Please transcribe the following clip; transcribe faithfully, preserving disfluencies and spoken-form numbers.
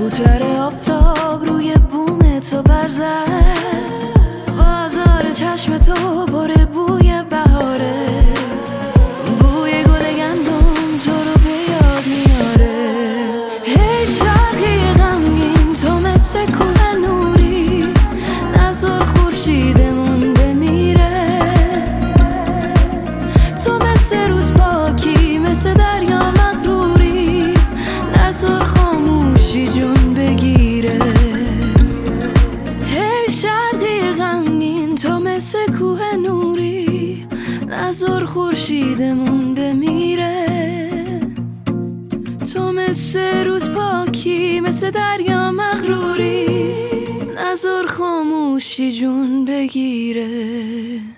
بوتر آفتاب روی بوم تو برزد، بازار چشم تو پر بوی بهاره، بوی گل گندم تو رو به یاد میاره. هی شرقی غمگین تو مثل کوه نوری، نذار خورشیدمون بمیره. تو مثل روز پاکی، مثل دریا مغروری، نذار خاموشی جون بگیره. هی شرقی غمگین تو مثل کوه نوری، نذار خورشیدمون بمیره. تو مثل روز پاکی، مثل دریا مغروری، نذار خاموشی جون بگیره.